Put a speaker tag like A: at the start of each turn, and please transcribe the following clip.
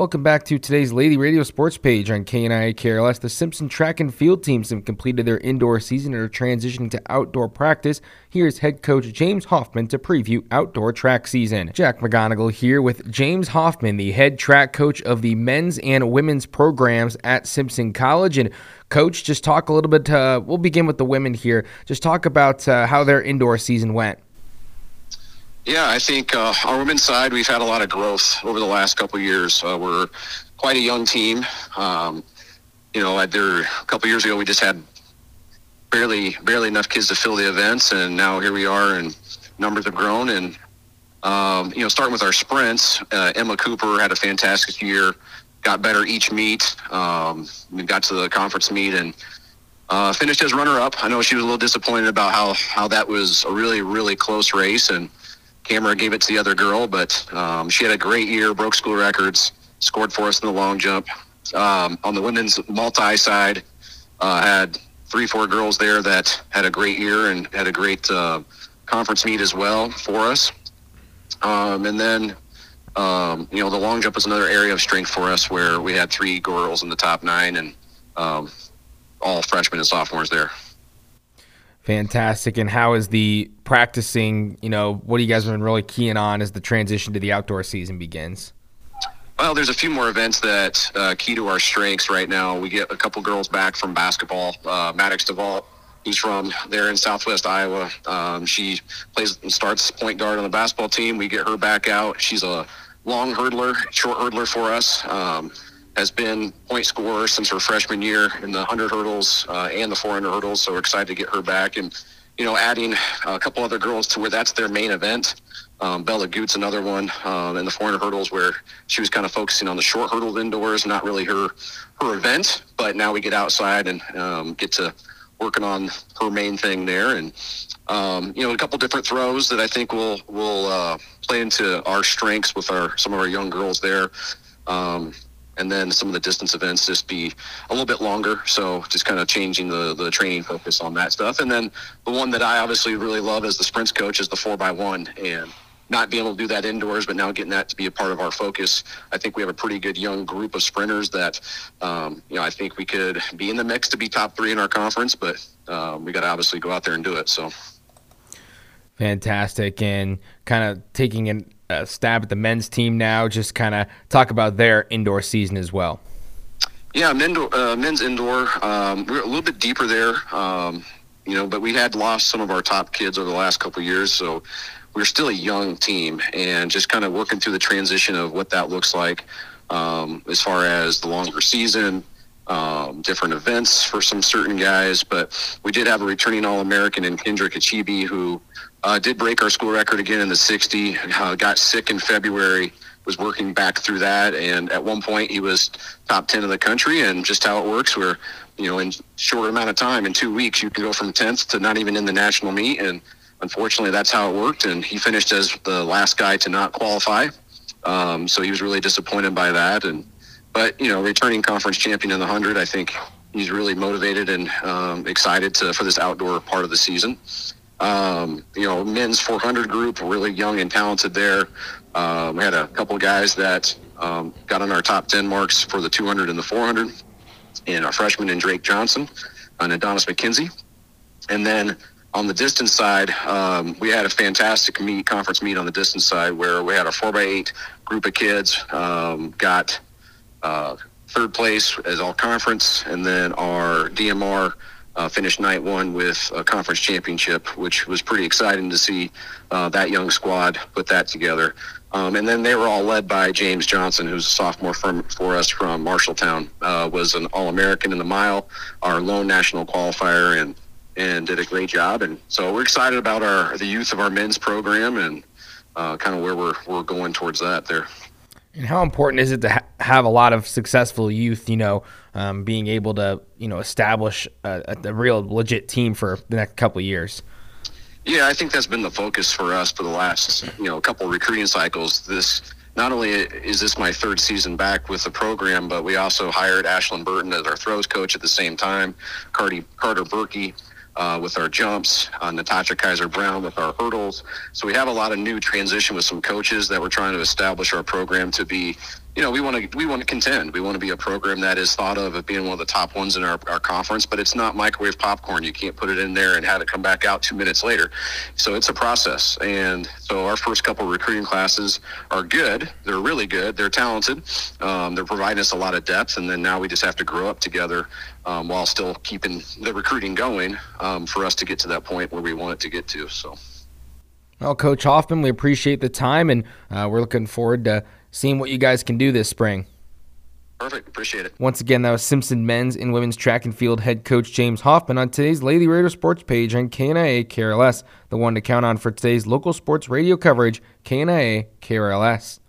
A: Welcome back to today's Lady Radio Sports page on KNIA KRLS. The Simpson track and field teams have completed their indoor season and are transitioning to outdoor practice. Here's head coach James Hoffman to preview outdoor track season. Jack McGonigal here with James Hoffman, the head track coach of the men's and women's programs at Simpson College. And Coach, just talk a little bit, we'll begin with the women here. Just talk about how their indoor season went.
B: Yeah, I think our women's side, we've had a lot of growth over the last couple of years. We're quite a young team. A couple of years ago, we just had barely enough kids to fill the events, and now here we are, and numbers have grown. And starting with our sprints, Emma Cooper had a fantastic year, got better each meet. We got to the conference meet and finished as runner-up. I know she was a little disappointed about how that was a really, really close race, and Camera gave it to the other girl, but she had a great year, broke school records, scored for us in the long jump. On the women's multi side, had 3-4 girls there that had a great year and had a great conference meet as well for us. The long jump is another area of strength for us where we had 3 girls in the top 9 and all freshmen and sophomores there.
A: Fantastic. And how is the practicing, what do you guys have been really keying on as the transition to the outdoor season begins?
B: Well, there's a few more events that key to our strengths right now. We get a couple girls back from basketball. Maddox DeVault, who's from there in Southwest Iowa. She plays and starts point guard on the basketball team. We get her back out. She's a long hurdler, short hurdler for us. Has been point scorer since her freshman year in the 100 hurdles and the 400 hurdles. So we're excited to get her back and, adding a couple other girls to where that's their main event. Bella Goot's another one in the 400 hurdles where she was kind of focusing on the short hurdle indoors, not really her event, but now we get outside and get to working on her main thing there. And, a couple different throws that I think will play into our strengths with some of our young girls there. And then some of the distance events just be a little bit longer. So just kind of changing the training focus on that stuff. And then the one that I obviously really love as the sprints coach is the 4x1, and not being able to do that indoors, but now getting that to be a part of our focus. I think we have a pretty good young group of sprinters that, I think we could be in the mix to be top 3 in our conference, but we got to obviously go out there and do it. So
A: fantastic. And kind of taking a stab at the men's team now, just kind of talk about their indoor season as well.
B: Yeah, men's indoor, we're a little bit deeper there, but we had lost some of our top kids over the last couple of years, so we're still a young team and just kind of working through the transition of what that looks like as far as the longer season, different events for some certain guys. But we did have a returning All-American in Kendrick Achibi who did break our school record again in the 60, got sick in February, was working back through that. And at one point he was top 10 in the country, and just how it works where, in short amount of time, in 2 weeks, you can go from 10th to not even in the national meet. And unfortunately that's how it worked. And he finished as the last guy to not qualify. So he was really disappointed by that. But returning conference champion in the 100, I think he's really motivated and excited for this outdoor part of the season. Men's 400 group, really young and talented there. We had a couple guys that got on our top 10 marks for the 200 and the 400, and our freshman in Drake Johnson and Adonis McKenzie. And then on the distance side, we had a fantastic conference meet on the distance side where we had a 4x8 group of kids, got third place as all conference, and then our DMR finished night 1 with a conference championship, which was pretty exciting to see that young squad put that together. And then they were all led by James Johnson, who's a sophomore for us from Marshalltown, was an All-American in the mile, our lone national qualifier, and did a great job. And so we're excited about the youth of our men's program and kind of where we're going towards that there.
A: And how important is it to have a lot of successful youth, being able to, establish a real legit team for the next couple of years?
B: Yeah, I think that's been the focus for us for the last, couple of recruiting cycles. Not only is this my 3rd season back with the program, but we also hired Ashlyn Burton as our throws coach at the same time, Carter Berkey with our jumps, Natasha Kaiser-Brown with our hurdles. So we have a lot of new transition with some coaches that we're trying to establish our program to be, we want to contend. We want to be a program that is thought of being one of the top ones in our conference, but it's not microwave popcorn. You can't put it in there and have it come back out 2 minutes later. So it's a process. And so our first couple of recruiting classes are good. They're really good. They're talented. They're providing us a lot of depth. And then now we just have to grow up together while still keeping the recruiting going for us to get to that point where we want it to get to. So.
A: Well, Coach Hoffman, we appreciate the time, and we're looking forward to seeing what you guys can do this spring.
B: Perfect. Appreciate it.
A: Once again, that was Simpson men's and women's track and field head coach James Hoffman on today's Lady Radio Sports page on KNIA KRLS, the one to count on for today's local sports radio coverage, KNIA KRLS.